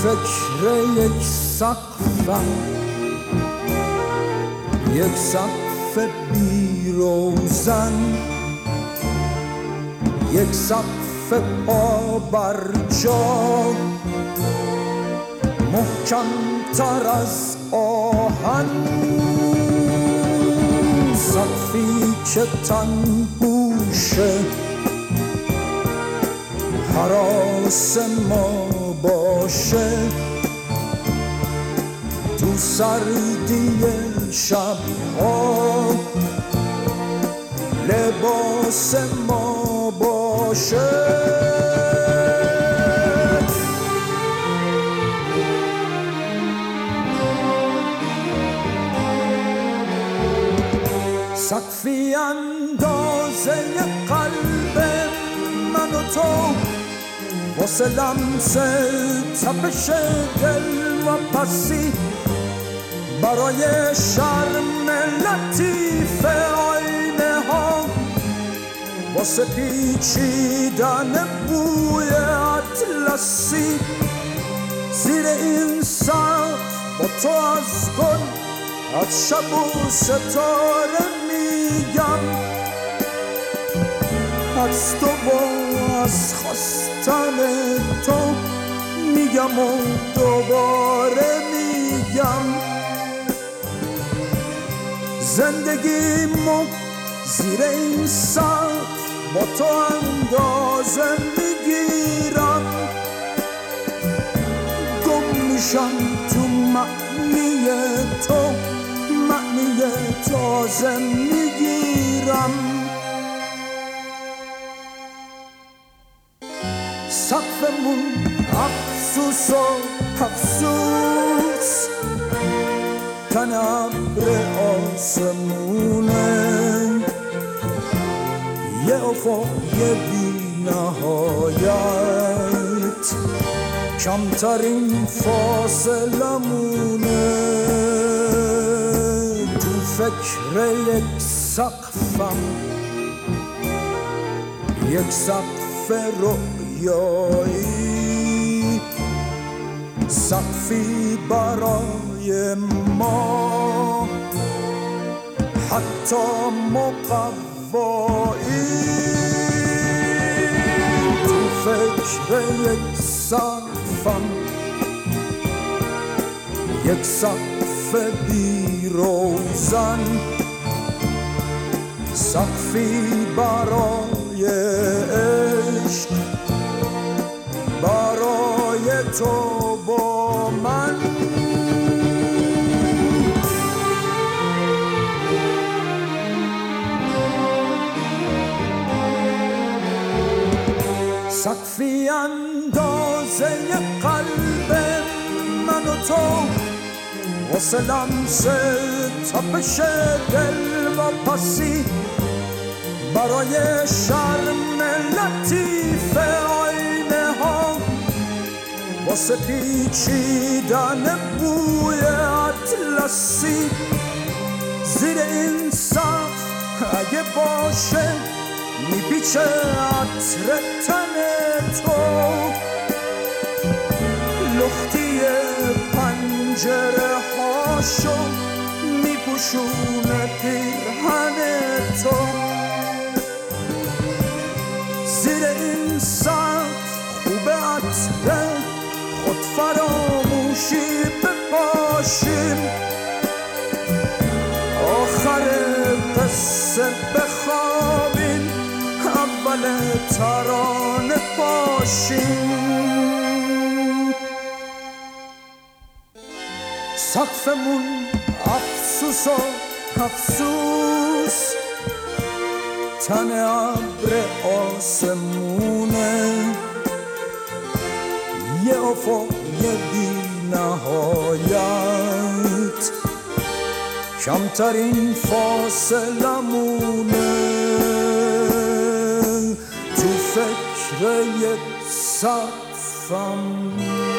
فکر یک سقفم، یک سقف بی روزن، یک سقف پا بر جا، محکم تر از آهن، سقفی که تنگوشه هراس ما باشه، تو سردی شبها لباس ما باشه. سقفی اندازه قلب من و تو، واسه لمس تپش دل و پسی، برای شرم لطیف آینه ها، واسه پیچیدن بوی اطلسی، زیر این سقف با تو از گل، از شب و ستاره میگم، از تو و از خواستن تو میگم و دوباره میگم، زندگیمو زیر این سقف با تو اندازه میگیرم، گم میشم تو معنی تو، معنی تازه میگیرم. سقفمون افسوس و افسوس، تن ابر آسمونه، یه افقی بی نهایت، کمترین فاصله مونه، تو فکر یک سقفم، یک سقف رویایی، سقفی برای ما حتی مقوایی، تو فکر یک سقفم، یک سقف بی روزن، سقفی برای عشق، برای تو با من. سقفی اندازه قلب من و تو، واسه لمس تپش دل و پسی، برای شرم لطیف آینه ها، واسه پیچیدن بوی اطلسی، زیر این سقف اگه باشه میپیچه عطر تن تو، لختی پنجره هاشو میپوشونه پیرهن تو، زیر این سقف خوب عطر خود فراموشی بپاشیم، آخر قصه بخوابیم، اول ترانه باشیم. سقفمون افسوس و افسوس، تن ابر آسمونه، یه افق بی نهایت، کمترین فاصله مونه، تو فکر یک سقفم.